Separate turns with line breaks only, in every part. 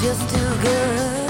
just too good.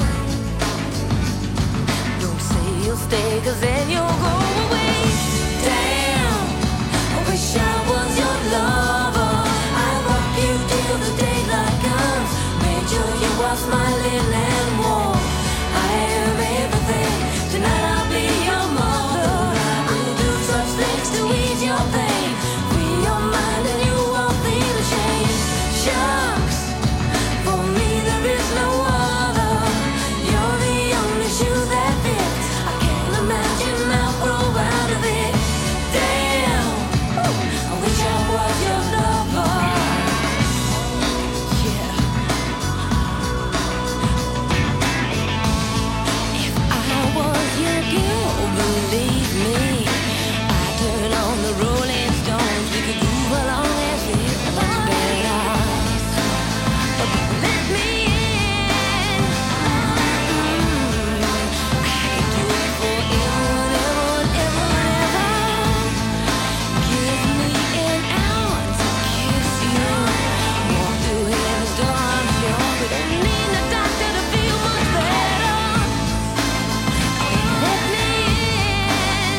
Don't say you'll stay, cause then you'll go away. Damn, I wish I was your lover. I'd rock you till the daylight comes. Made sure you are smiling and warm. I am everything. Tonight I'll be your mother. I'll do such things to ease your pain. Free your mind and you won't feel ashamed. Shucks, for me there is no other. You're the only shoe that fits. I can't imagine I'll grow out of it. Damn, I wish I was your lover. Yeah. If I was your girl, believe me, I'd turn on the Rolling Stones. We could move along as if much better. Let me in. I could do it for you, ever, ever, ever. Give me an hour to kiss you. Walk through heaven's door, I'm sure. We don't need a doctor to feel much better. Let me in.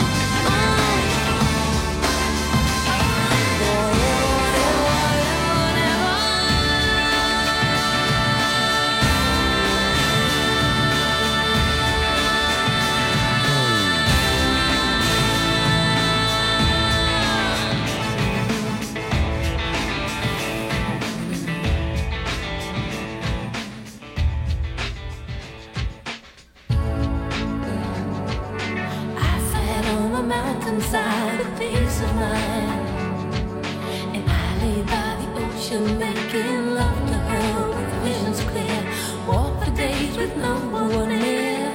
I sat on a mountainside with peace of mind, and I lay by the ocean making love to her with visions clear. Walk for days with no one near,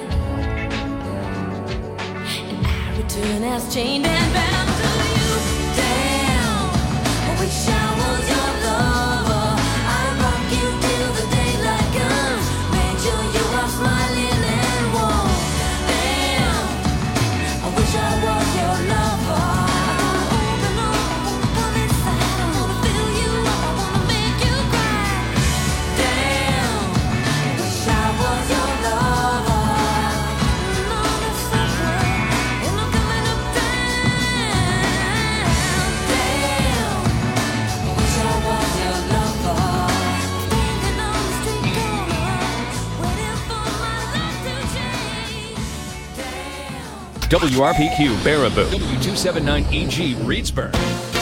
and I return as chained and bound to you. Damn, I wish I was your lover. I'd rock you till the daylight comes. Make sure you are smiling and warm. Damn, I wish I was your lover. I wanna open up, I wanna come inside, I wanna feel you up, I wanna make you cry. Damn, I wish I was your lover. And all the suffering, and I'm coming up down. Damn, I wish I was your lover. Standing on the street corner, waiting for my life to change. Damn.
WRPQ Baraboo, W279EG Reedsburg.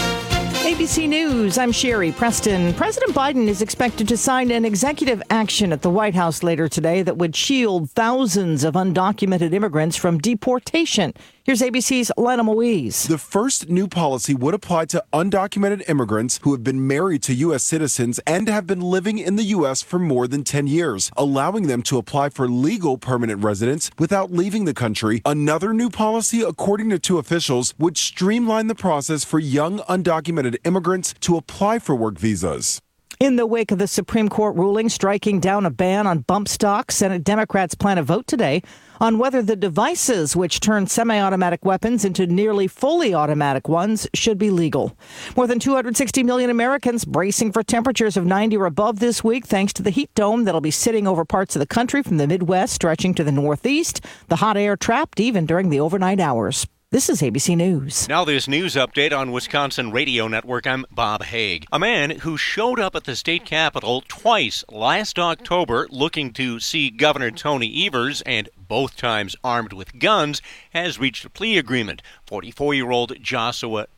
ABC News, I'm Sherry Preston. President Biden is expected to sign an executive action at the White House later today that would shield thousands of undocumented immigrants from deportation. Here's ABC's Lena Moise.
The first new policy would apply to undocumented immigrants who have been married to U.S. citizens and have been living in the U.S. for more than 10 years, allowing them to apply for legal permanent residence without leaving the country. Another new policy, according to two officials, would streamline the process for young undocumented immigrants to apply for work visas.
In the wake of the Supreme Court ruling striking down a ban on bump stocks, Senate Democrats plan a vote today on whether the devices which turn semi-automatic weapons into nearly fully automatic ones should be legal. More than 260 million Americans bracing for temperatures of 90 or above this week thanks to the heat dome that'll be sitting over parts of the country from the Midwest stretching to the Northeast. The hot air trapped even during the overnight hours. This is ABC News.
Now this news update on Wisconsin Radio Network. I'm Bob Haig. A man who showed up at the state capitol twice last October looking to see Governor Tony Evers, and both times armed with guns, has reached a plea agreement. 44-year-old Joshua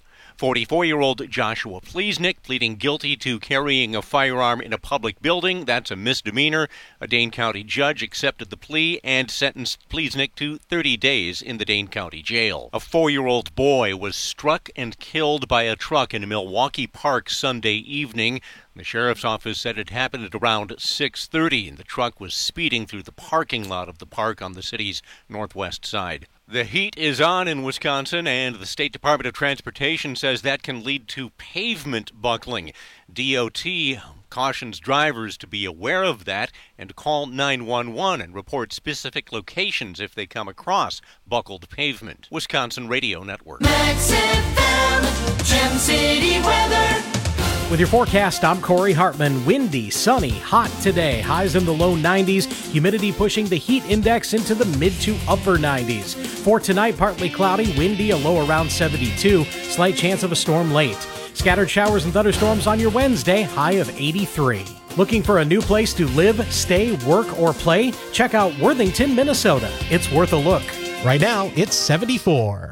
Plesnick pleading guilty to carrying a firearm in a public building. That's a misdemeanor. A Dane County judge accepted the plea and sentenced Plesnick to 30 days in the Dane County jail. A 4-year-old boy was struck and killed by a truck in Milwaukee Park Sunday evening. The sheriff's office said it happened at around 6:30, and the truck was speeding through the parking lot of the park on the city's northwest side. The heat is on in Wisconsin, and the State Department of Transportation says that can lead to pavement buckling. DOT cautions drivers to be aware of that and call 911 and report specific locations if they come across buckled pavement. Wisconsin Radio Network.
Max FM, Gem City weather.
With your forecast, I'm Corey Hartman. Windy, sunny, hot today. Highs in the low 90s. Humidity pushing the heat index into the mid to upper 90s. For tonight, partly cloudy, windy, a low around 72. Slight chance of a storm late. Scattered showers and thunderstorms on your Wednesday, high of 83. Looking for a new place to live, stay, work, or play? Check out Worthington, Minnesota. It's worth a look. Right now, it's 74.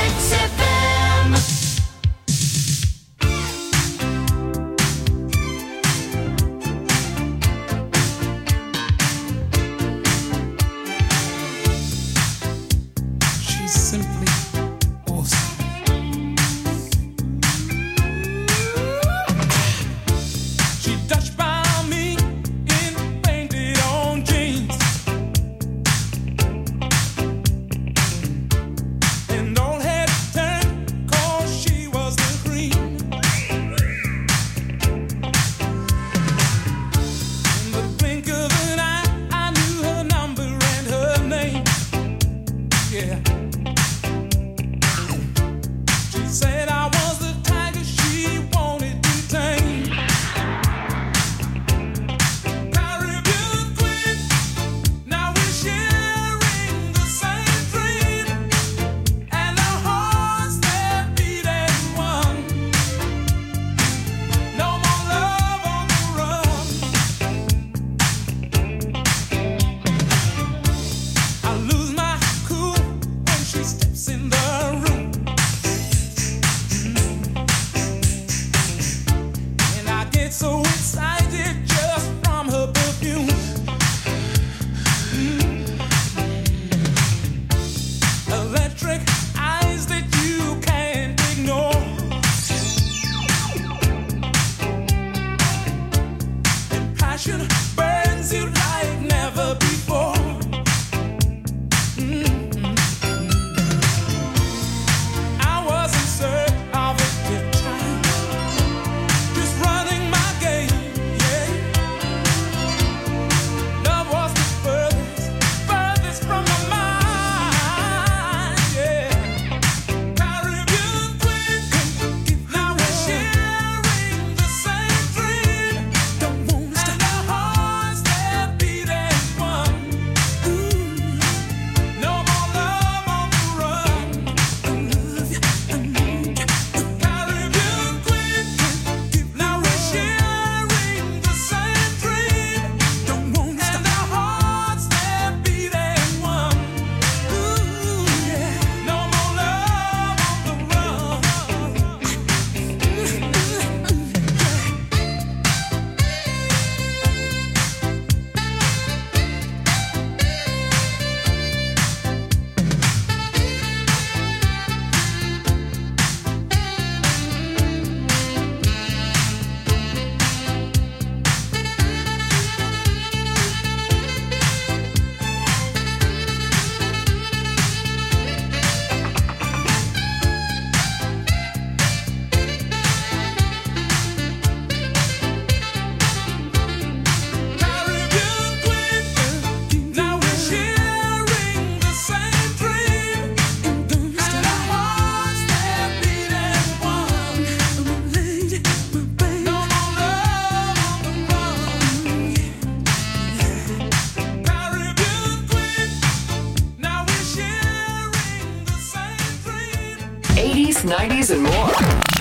'80s, '90s, and more.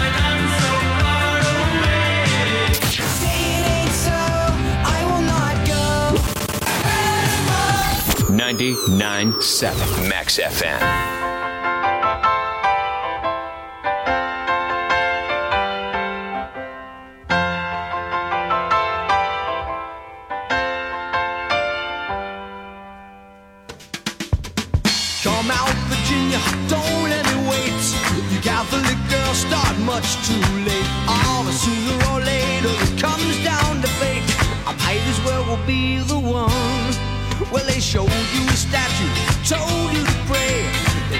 99.7 Max FM.
Come out, Virginia, don't let me wait. You Catholic girls start much too late. Oh, but sooner or later it comes down to fate. I might as well will be the one. Well, they showed you a statue, told you to pray.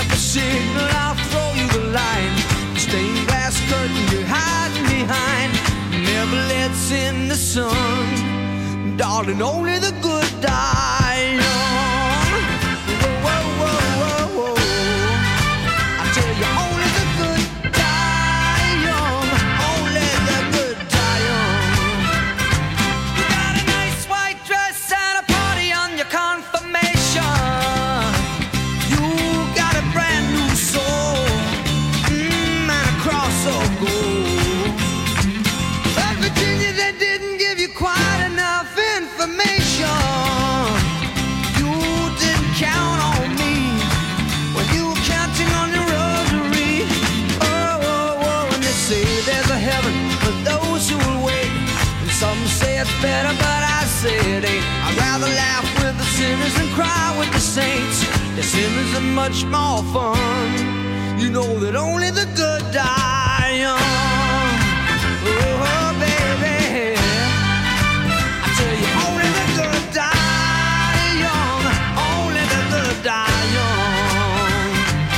up a signal, I'll throw you the line. Stained glass curtain you're hiding behind never lets in the sun. Darling, only the good die young. Whoa, whoa, whoa, whoa, whoa. I tell you, only the good die young. Only the good die young. You got a nice white dress at a party on your confirmation. You got a brand new soul, and a cross of gold. But Virginia, they didn't give you quite enough information. You didn't count on me when you were counting on your rosary. Oh, oh, oh, and they say there's a heaven for those who will wait. And some say it's better, but I say it ain't. I'd rather laugh with the sinners than cry with the saints. The sinners are much more fun. You know that only the good die young. Oh, baby, I tell you, only the good die young. Only the good die young.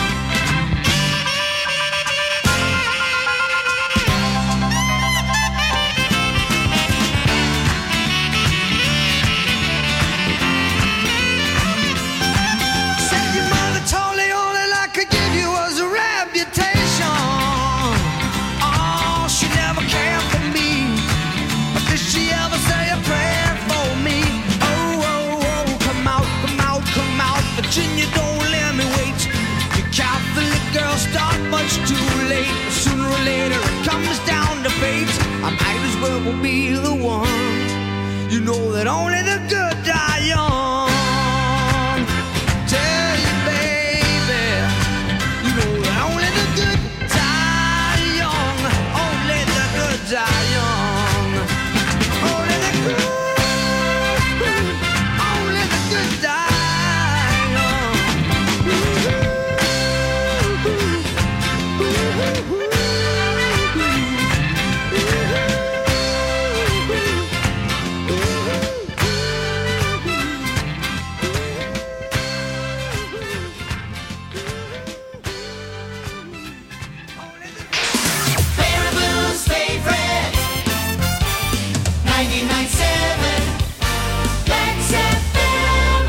Said your mother told the only I could give you was a reputation. Oh, she never cared for me. But did she ever say a prayer for me? Oh, oh, oh, come out, come out, come out. Virginia, don't let me wait. You Catholic girls start much too late. Sooner or later it comes down to fate. I might as well be the one. You know that only the good die young. Tell you, baby, you know that only the good die young. Only the good die young. Only the good, only the good die young.
Baraboo's favorite 99.7 Max FM.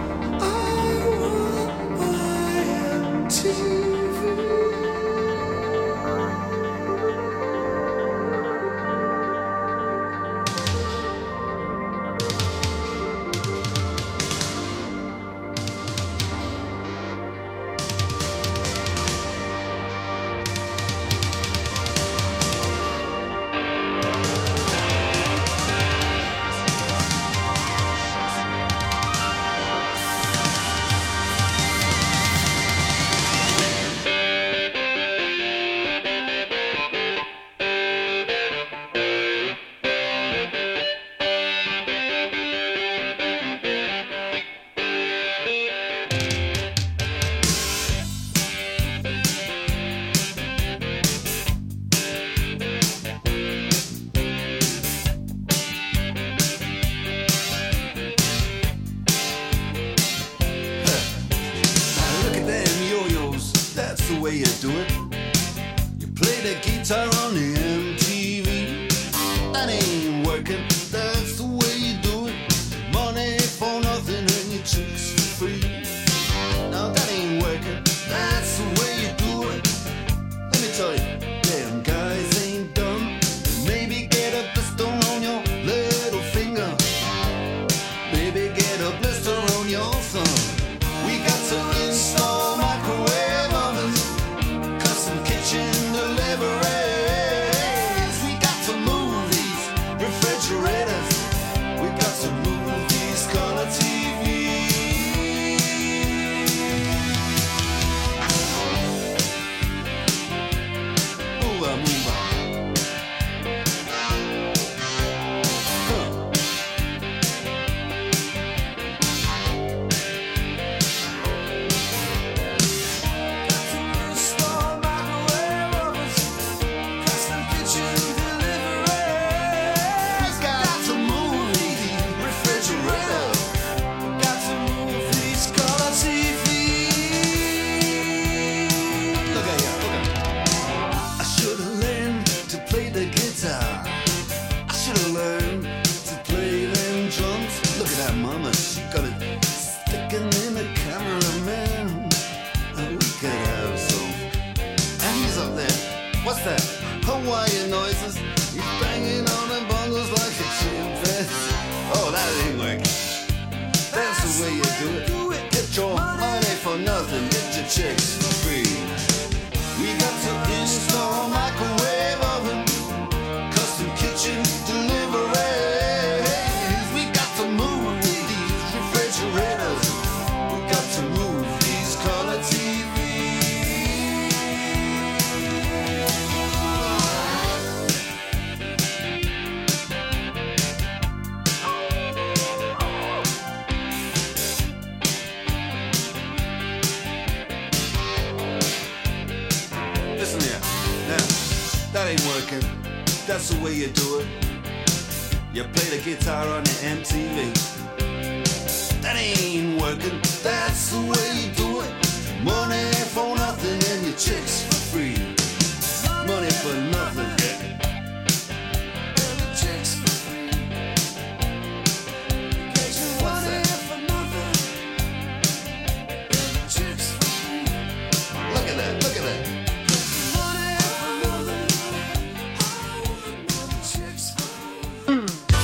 Look at them yo-yos, that's the way you do it. You play the guitar on the MTV. That ain't working, that's the way you do it. Money for nothing and your chicks for free. Now that ain't working, that's the way you do it. Let me tell you, damn guys ain't dumb. Maybe get a blister on your little finger. Maybe get a blister on your thumb. We got to install microwave ovens, 'cause the way you do it. Get your money for nothing, get your chicks for free. We got to install microwave oven, custom kitchen deliveries. We got to move these refrigerators. We got to move these color TVs. Listen here, now, that ain't working. That's the way you do it. You play the guitar on the MTV. That ain't working. That's the way you do it. Money for nothing and your chicks for free. Money for nothing. And your chicks for free. Get your money for nothing. And your chicks for free. Look at that, look at that. Money for nothing. And your chicks for free.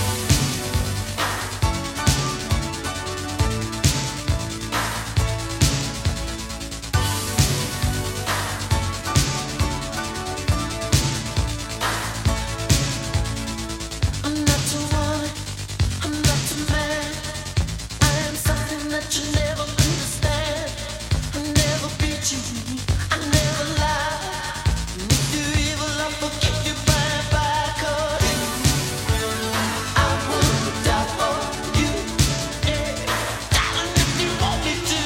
I'm not too woman, I'm not too man. I am something that you never understand. I never beat you, I never lie. And if you're evil, I'll forgive you bye. 'Cause I would die for you. Yeah, darling, if you want me to,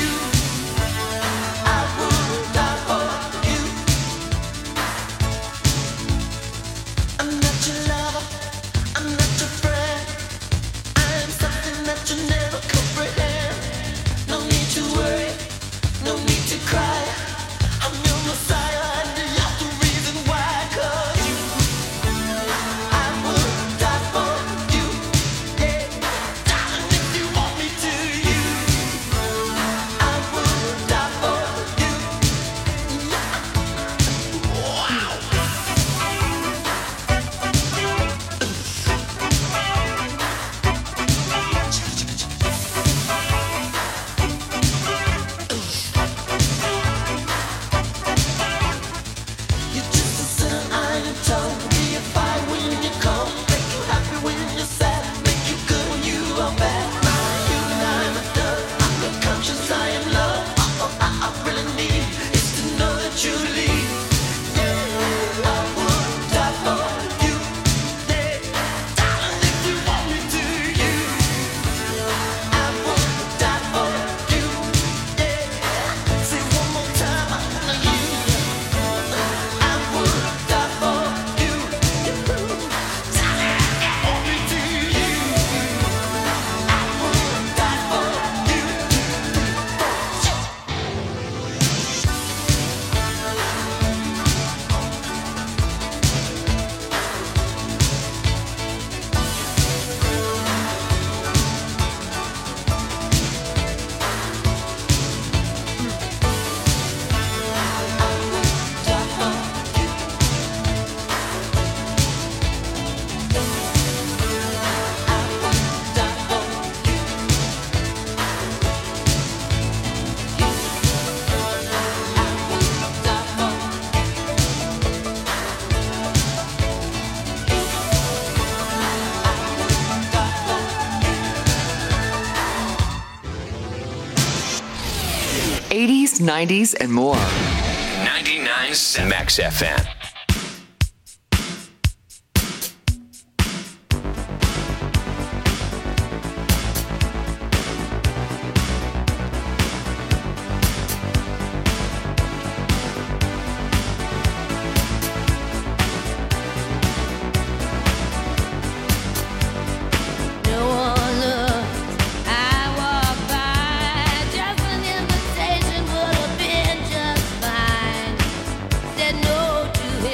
I would die for you. I'm not your lover, I'm not your friend. I am something that you never comprehend. No need to worry, no need to cry. I'm your messiah and you're the reason why. 'Cause I would die for you. Yeah, darling, if you want me to, I would die for you. Wow. You're just a sinner, I am told. Be a fire when you come. Make you happy when you're sad. Make you good when you are bad. You and I'm a dove. I'm not conscious, I am love. All I really need is to know that you leave. Yeah, I would die for you. Yeah, darling, if you want me to, I would die for you. Yeah, say one more time, I wanna hear you. I would die for you. Darling, if you want me to, I would die for you.
'80s, '90s, and more. 99.7 Max FM.
No one looks. I walk by. Just an invitation would have been just fine. Said no to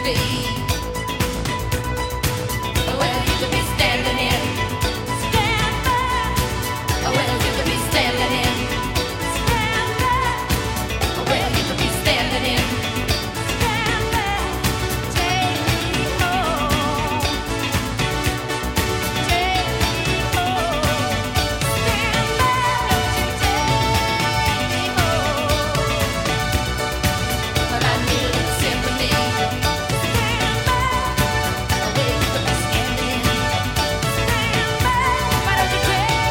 be. Well, you could be standing in. Stand back. Well, you could be standing in. Stand back. Well, you could be standing in. Stand back. Take me home. Take me home. Stand back. Take me home. But I need a little sympathy. Stand back. Well, you could be standing in. Stand back. Why don't you take me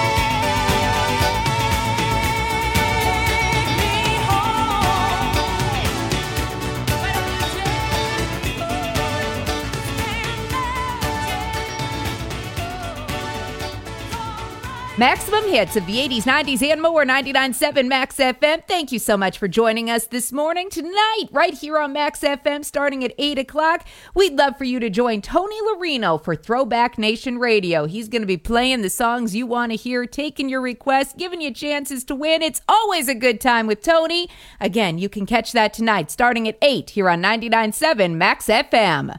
Maximum hits of the 80s, 90s, and more. 99.7 Max FM. Thank you so much for joining us this morning. Tonight, right here on Max FM, starting at 8 o'clock, we'd love for you to join Tony Larino for Throwback Nation Radio. He's going to be playing the songs you want to hear, taking your requests, giving you chances to win. It's always a good time with Tony. Again, you can catch that tonight, starting at 8 here on 99.7 Max FM.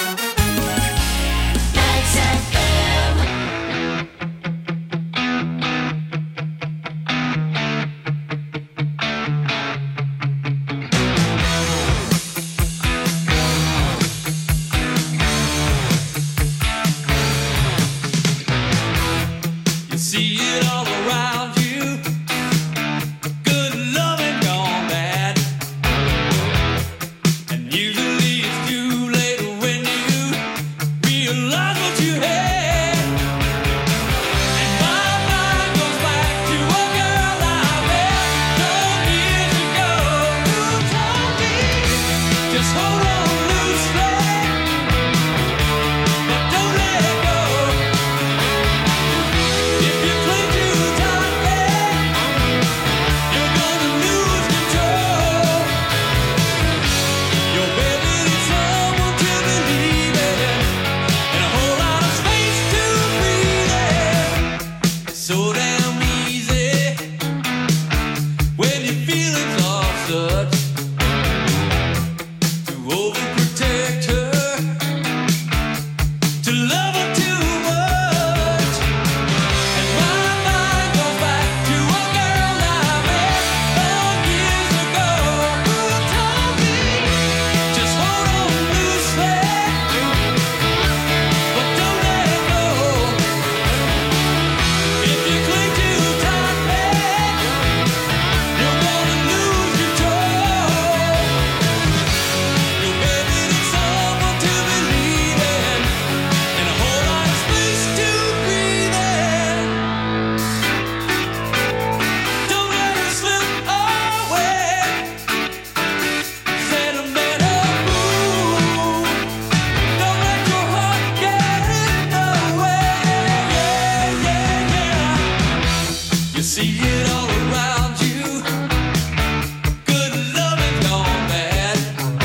Max FM.
You see it all around you. Good loving gone bad. And usually it's too late when you realize what you had. And my mind goes back to a girl I met some years ago who told me, just hold on loosely, but don't let go. If you cling too tightly, you're gonna lose control. Your baby needs someone to believe in, and a whole lot of space to breathe in. It's so damn easy when your feelings are such to overprotect her, to love her too much. And my mind goes back to a girl I met some years ago who told me, just hold on loosely, but don't let go. If you cling too tightly, you're gonna lose control. Your baby needs someone to believe in, and a whole lot of space to breathe in. Don't let it slip away. Sentimental mood. Don't let your heart get in the way. Yeah, yeah, yeah. You see it all around you. Good loving gone bad.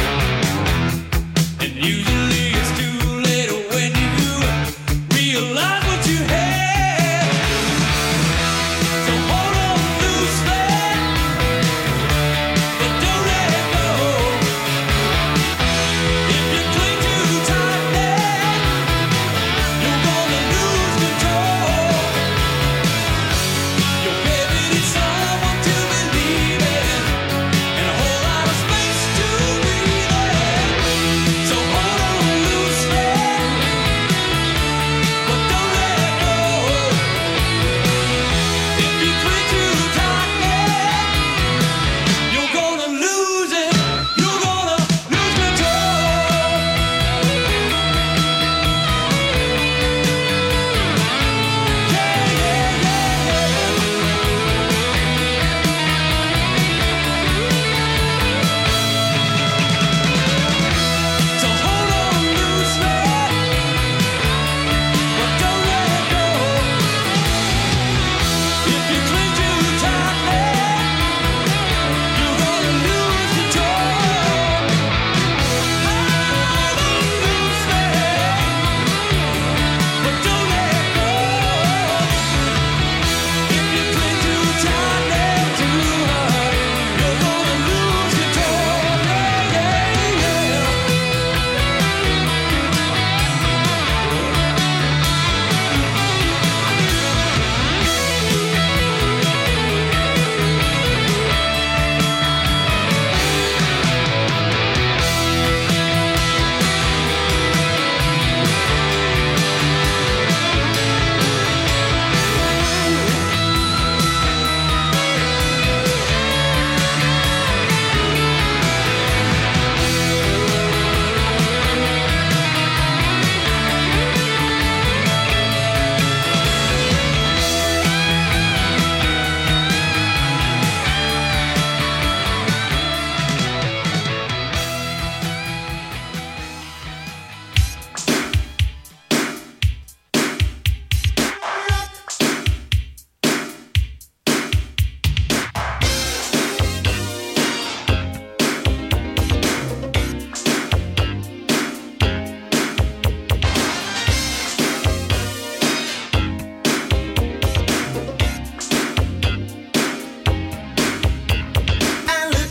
And usually it's too late when you realize what you had. So hold on loosely, but don't let go. If you cling too tightly, you're gonna lose control. Your baby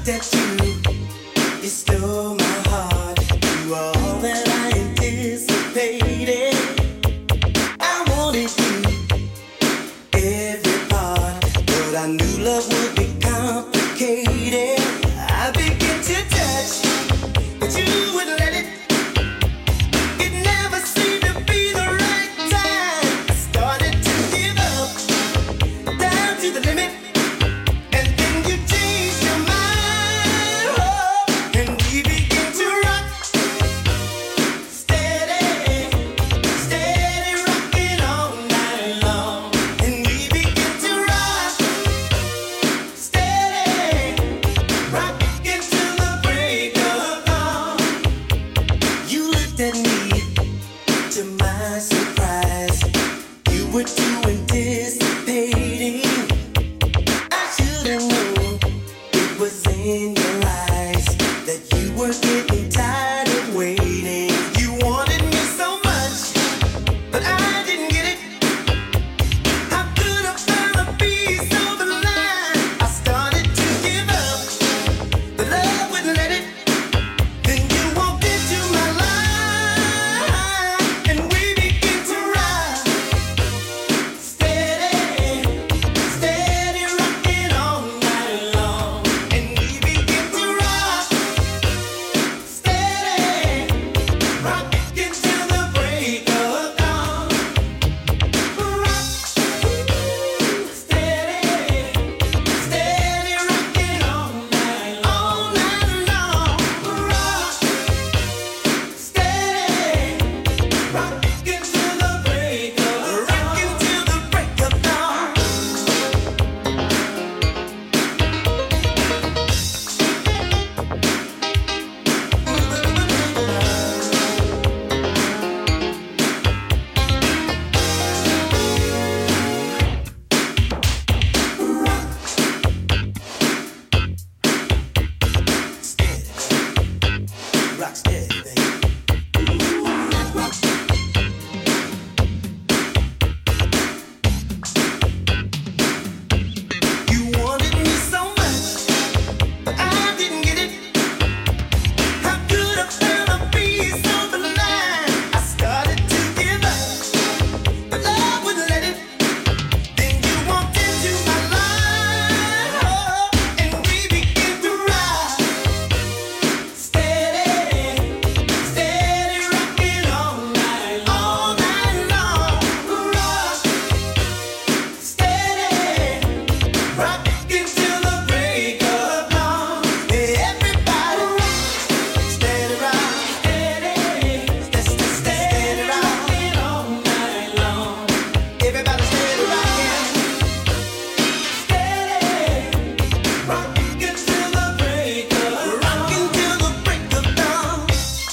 at you, you stole my heart. You are all that I anticipated. I wanted you, every part, but I knew love would be complicated. I began to touch, but you wouldn't let it. It never seemed to be the right time. I started to give up, down to the limit. And then you changed your mind, oh, and we began to rock. Steady, steady rocking all night long. And we began to rock. Steady, rocking till the break of dawn. You looked at me, to my surprise. You were too anticipating. I should've known it was in your eyes that you were getting tired of waiting. You wanted me so much, but I didn't get it. How could I find a piece of the line? I started to give up, but love wouldn't let it. Then you walked into my life, and we began to ride. Steady, steady rocking all night long. And we began to rock. Steady, rocking till the break of dawn. Rock, steady, steady rocking all night long. Rock, steady, rocking till the break of dawn. Rock steady, baby. You wanted me so much, but I didn't get it. How could I find a piece of the line? I started to give up, but love wouldn't let it. Then you walked into my life, oh, and we began to ride. Steady, steady rocking all night long. Rock, steady, rocking till the break of dawn. Everybody rock, steady rock, steady rocking all night long. Everybody steady rocking, steady rocking till the break of dawn.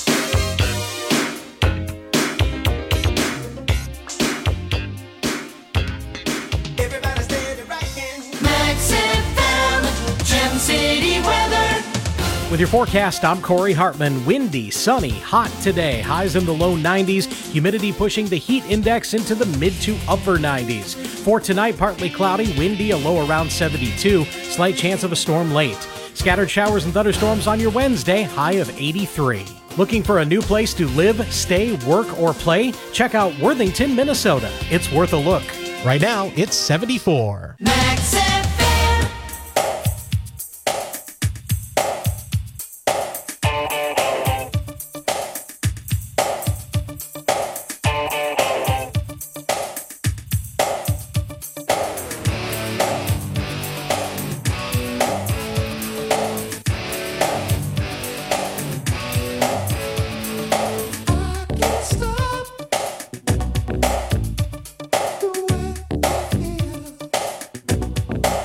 Everybody steady rocking.
Max FM, Gem City weather.
With your forecast, I'm Corey Hartman. Windy, sunny, hot today. Highs in the low 90s. Humidity pushing the heat index into the mid to upper 90s. For tonight, partly cloudy, windy, a low around 72. Slight chance of a storm late. Scattered showers and thunderstorms on your Wednesday, high of 83. Looking for a new place to live, stay, work, or play? Check out Worthington, Minnesota. It's worth a look. Right now, it's 74.
Max FM.
Stop the way I feel.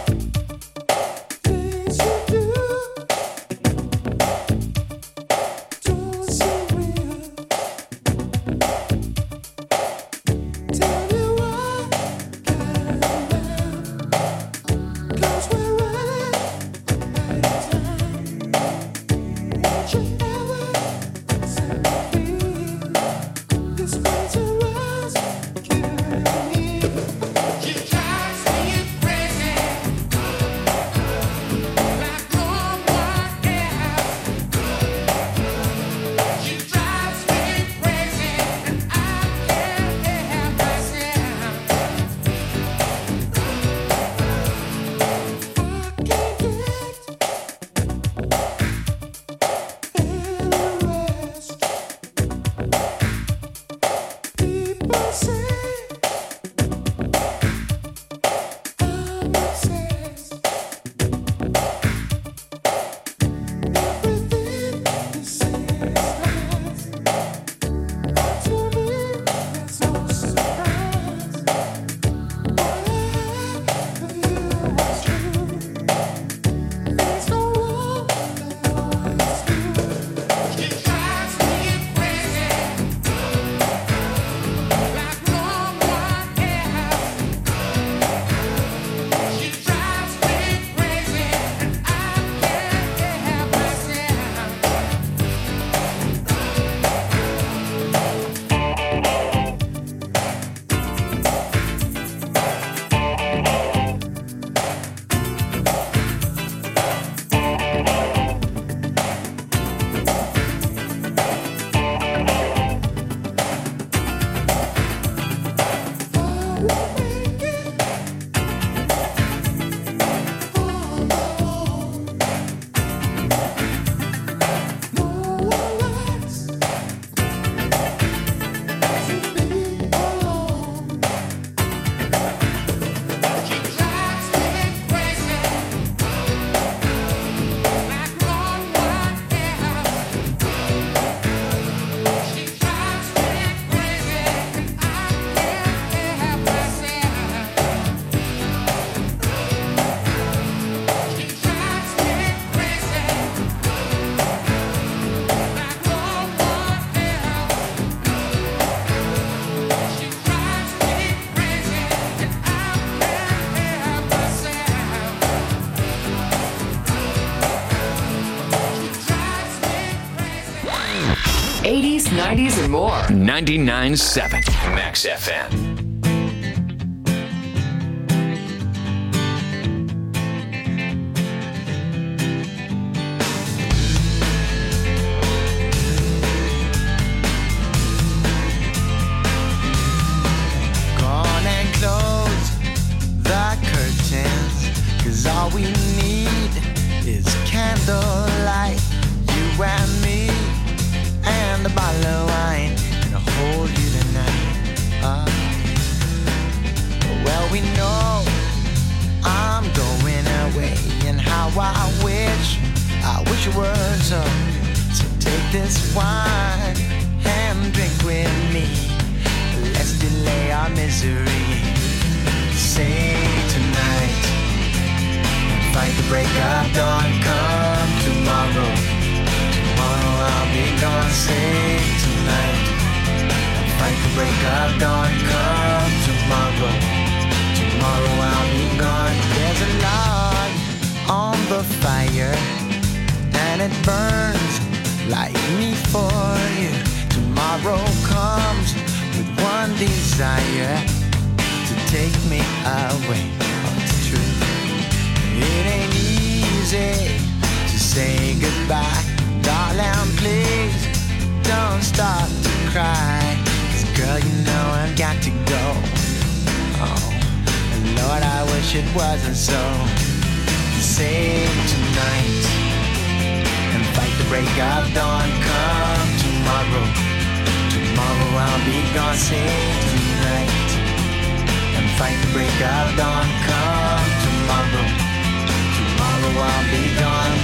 90s and more. 99.7 Max FM.
Gone and close the curtains, 'cause all we need is candlelight. You and me and a bottle of wine, and I'll hold you tonight. Well, we know I'm going away, and how I wish it were so. So take this wine and drink with me. Let's delay our misery. Say tonight, fight the break of dawn. Come tomorrow. Tomorrow I'll be gone. Say tonight, fight the break of dawn. Come tomorrow. Tomorrow I'll be gone. There's a log on the fire, and it burns like me for you. Tomorrow comes with one desire, to take me away. Oh, it's true. It ain't easy to say goodbye. Darling, please don't start to cry. 'Cause girl, you know I've got to go. Oh, and Lord, I wish it wasn't so. Save tonight and fight the break of dawn. Come tomorrow. Tomorrow I'll be gone. Save tonight and fight the break of dawn. Come tomorrow. Tomorrow I'll be gone.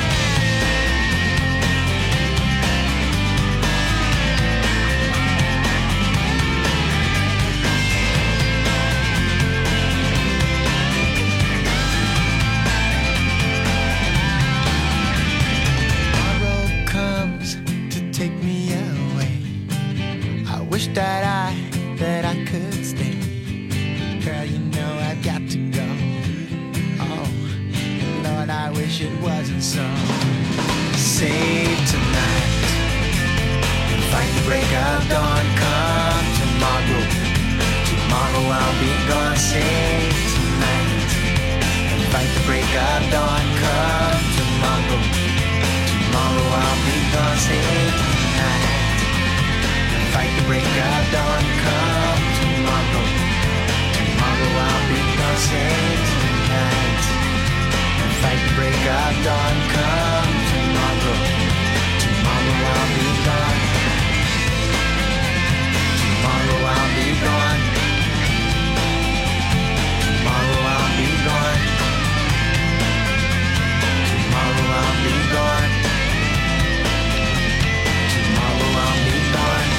Tomorrow comes to take me away. I wish that I could stay. Girl, you know I've got to go. Oh, Lord, I wish it wasn't so. Save tonight and fight the break of dawn. Come tomorrow. Tomorrow I'll be gone. Save tonight and fight the break of dawn. Come tomorrow. Tomorrow I'll be gone. Save tonight and fight the break of dawn. Come tomorrow. Tomorrow I'll be gone. Save tonight and fight the break of dawn. Come tomorrow. Tomorrow I'll be gone. Tomorrow I'll be gone. Tomorrow I'll be gone. Tomorrow I'll be gone. Tomorrow I'll be gone.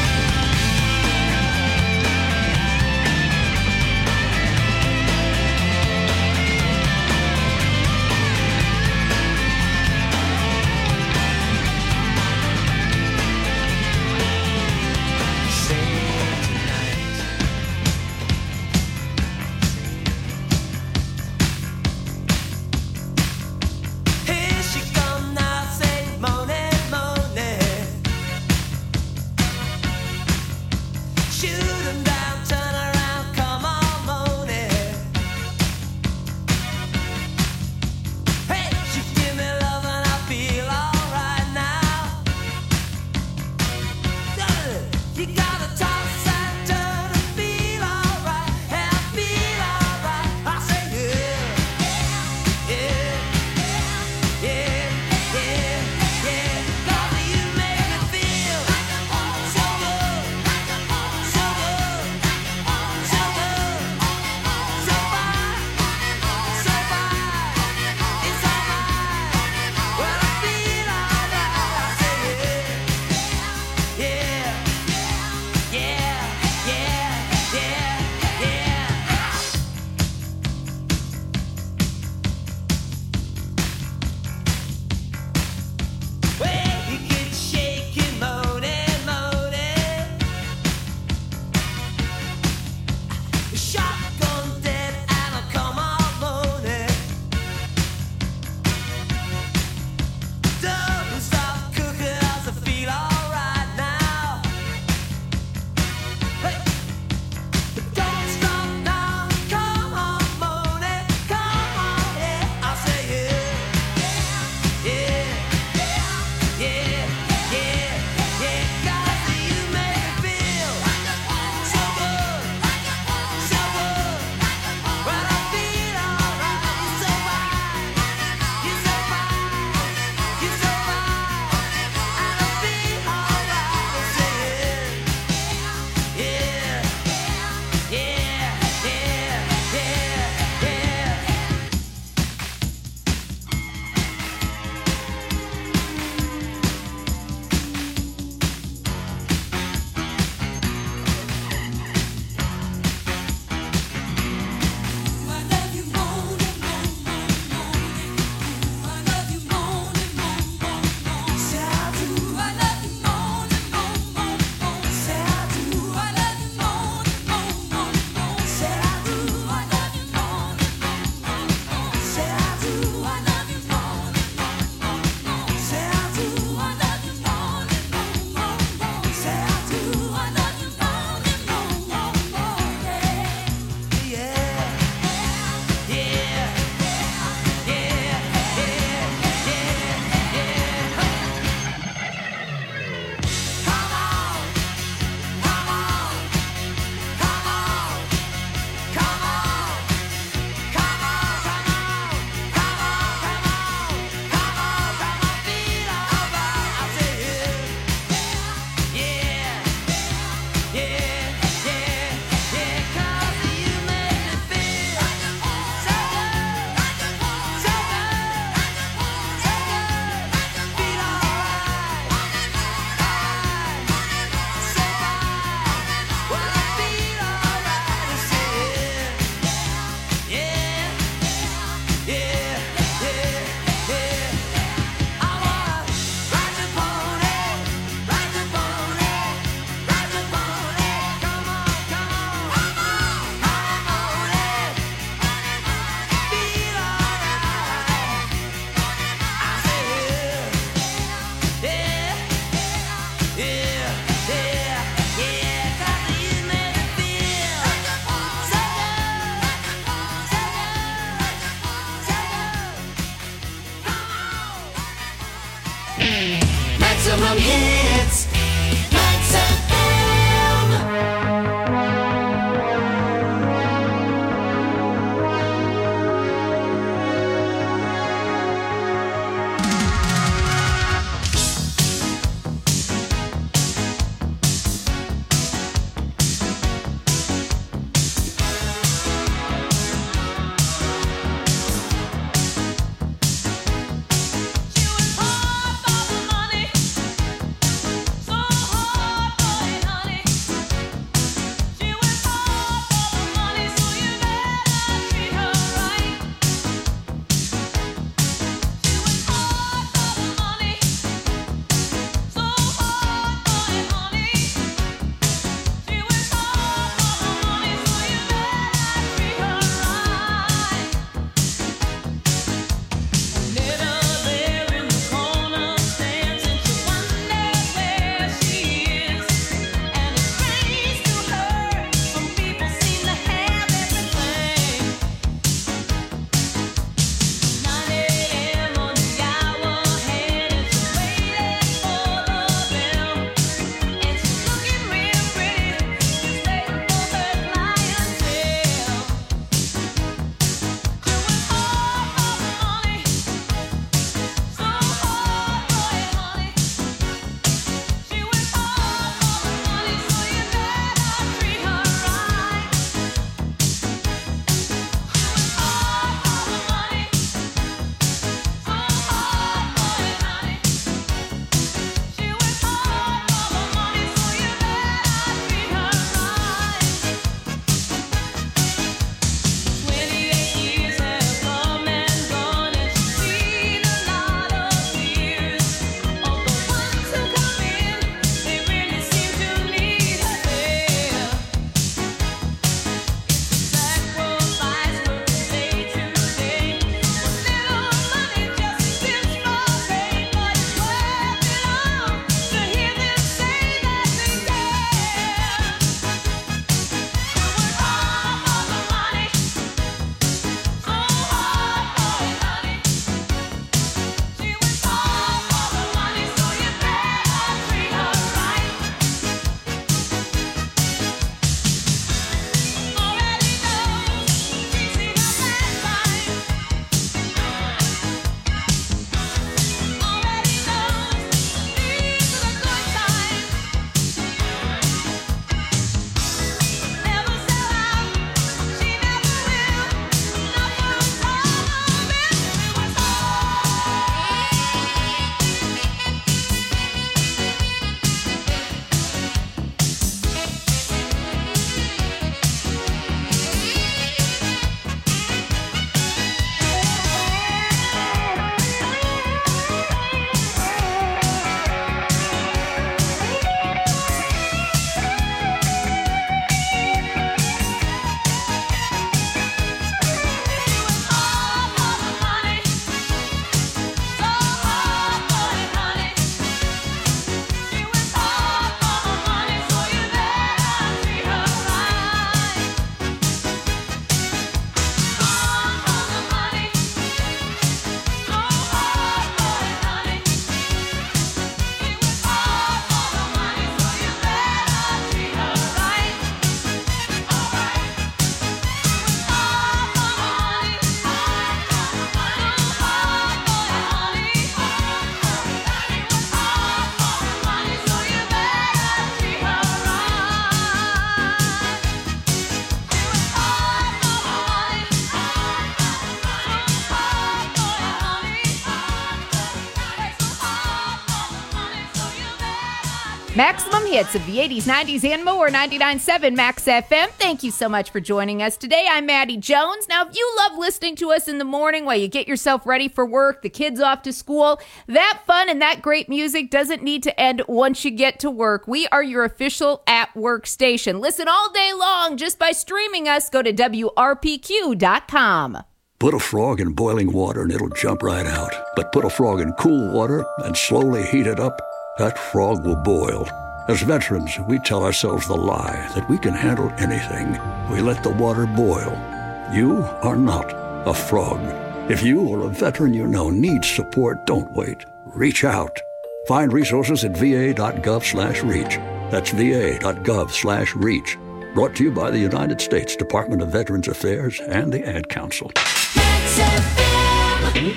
Maximum hits of the 80s, 90s, and more. 99.7 Max FM. Thank you so much for joining us today. I'm Maddie Jones. Now, if you love listening to us in the morning while you get yourself ready for work, the kids off to school, that fun and that great music doesn't need to end once you get to work. We are your official at-work station. Listen all day long just by streaming us. Go to WRPQ.com.
Put a frog in boiling water and it'll jump right out. But put a frog in cool water and slowly heat it up, that frog will boil. As veterans, we tell ourselves the lie that we can handle anything. We let the water boil. You are not a frog. If you or a veteran you know needs support, don't wait. Reach out. Find resources at va.gov/reach. That's va.gov/reach. Brought to you by the United States Department of Veterans Affairs and the Ad Council.
Max FM.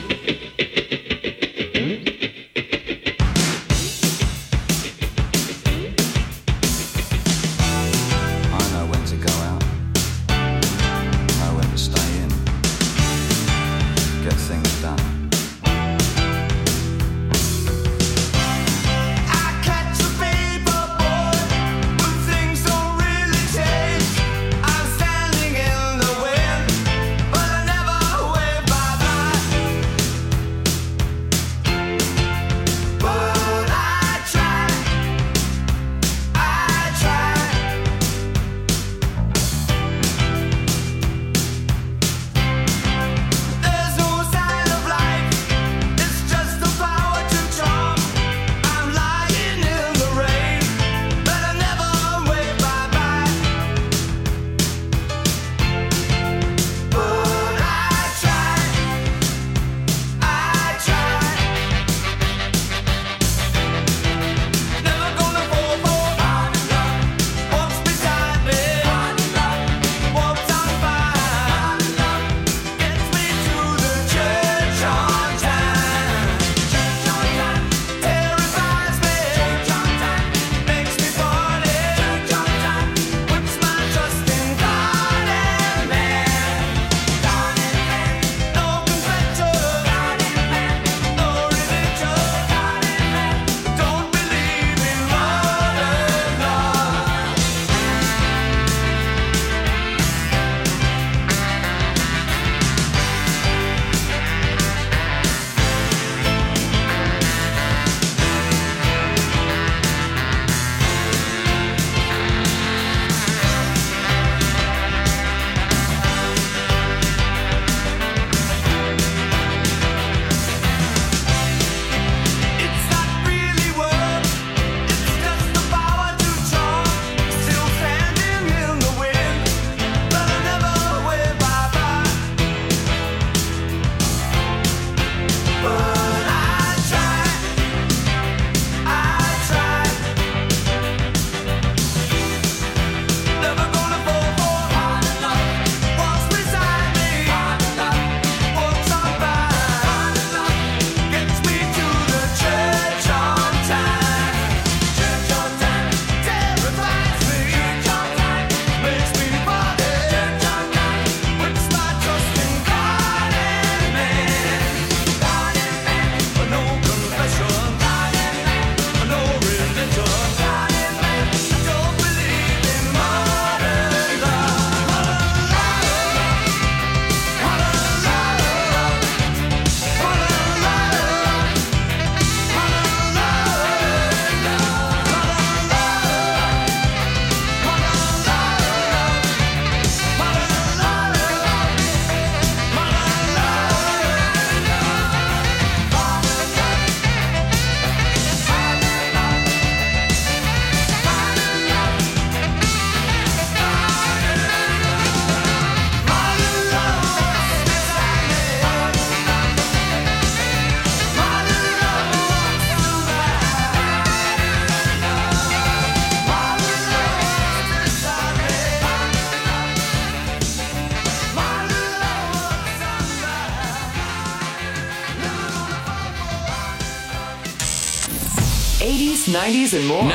'80s, '90s, and more.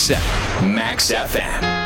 99.7 Max FM.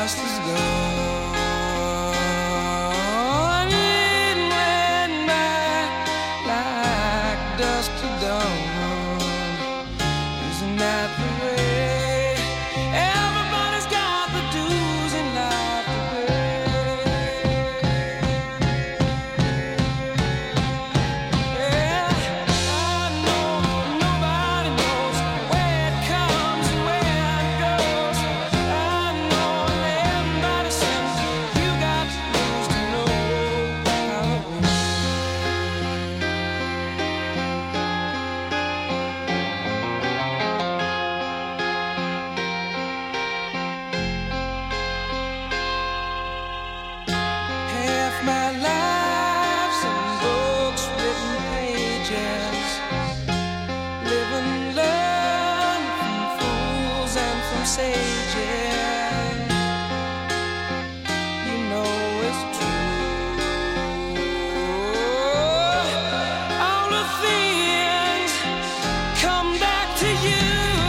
dust is gone. It went by like dust to dawn. Isn't that the way? Everybody's got the dues in life to pay. Yeah, I know nobody knows where it comes and where it goes. I know everybody says you got to lose to know how it works. Half my life's in books, written pages. Live and learn from fools and from sages. You know it's true. All the things come back to you.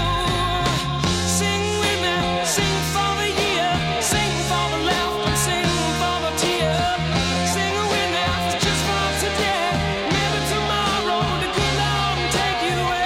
Sing with me, sing for the year, sing for the laugh and sing for the tear. Sing with me just for today, maybe tomorrow the good Lord will take you away.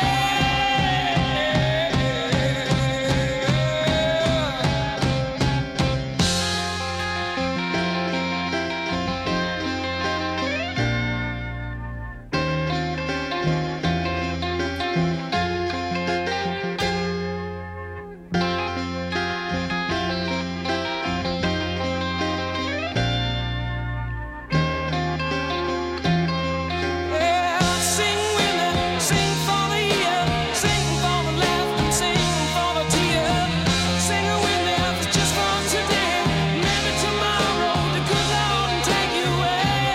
Yeah, sing with me, sing for the year, sing for the laugh and sing for the tear. Sing with me just for today, maybe tomorrow the good Lord will take you away.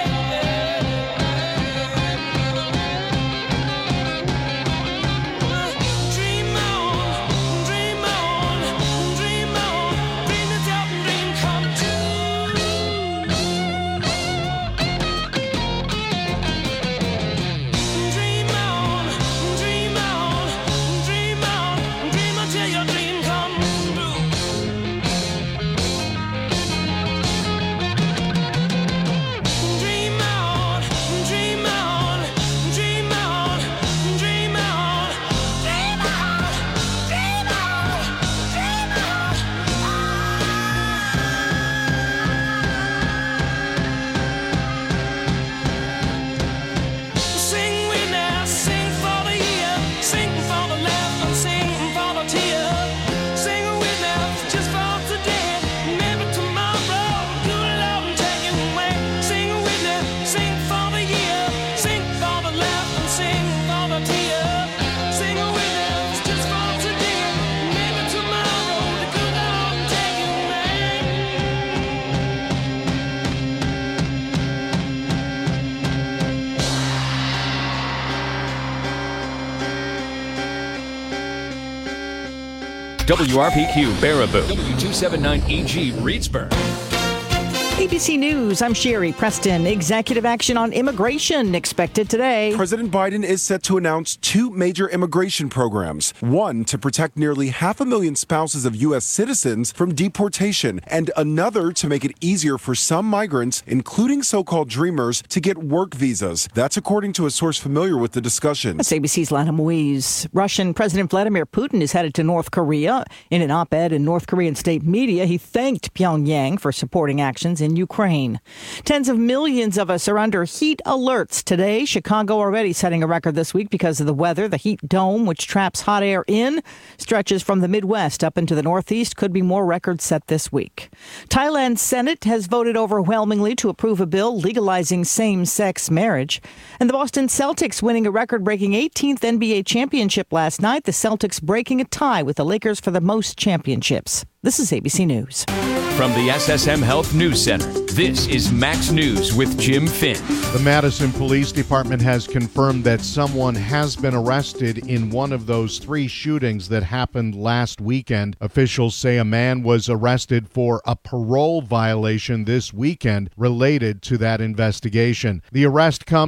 Dream on, dream on, dream on, dream yourself and dream come true. Dream on, dream on, dream on, dream until your dream comes true. Dream on, dream on, dream on, dream on, dream on, dream on, dream on. Sing with me, sing for the year, sing for the laugh and sing for the tear. Sing with me just for today, maybe tomorrow good Lord will take you away. Sing with me, sing for the year, sing for the laugh and sing for the tear. Sing with me just for today, maybe tomorrow the good Lord will take you away.
WRPQ Baraboo. W279EG Reedsburg.
ABC News, I'm Sherry Preston. Executive action on immigration expected today.
President Biden is set to announce two major immigration programs. One to protect nearly 500,000 spouses of U.S. citizens from deportation, and another to make it easier for some migrants, including so-called dreamers, to get work visas. That's according to a source familiar with the discussion.
That's ABC's Lana Moise. Russian President Vladimir Putin is headed to North Korea. In an op-ed in North Korean state media, he thanked Pyongyang for supporting actions in Ukraine. Tens of millions of us are under heat alerts today. Chicago already setting a record this week because of the weather. The heat dome, which traps hot air in, stretches from the Midwest up into the Northeast. Could be more records set this week. Thailand's Senate has voted overwhelmingly to approve a bill legalizing same-sex marriage. And the Boston Celtics winning a record-breaking 18th NBA championship last night. The Celtics breaking a tie with the Lakers for the most championships. This is ABC News.
From the SSM Health News Center, this is Max News with Jim Finn.
The Madison Police Department has confirmed that someone has been arrested in one of those three shootings that happened last weekend. Officials say a man was arrested for a parole violation this weekend related to that investigation. The arrest comes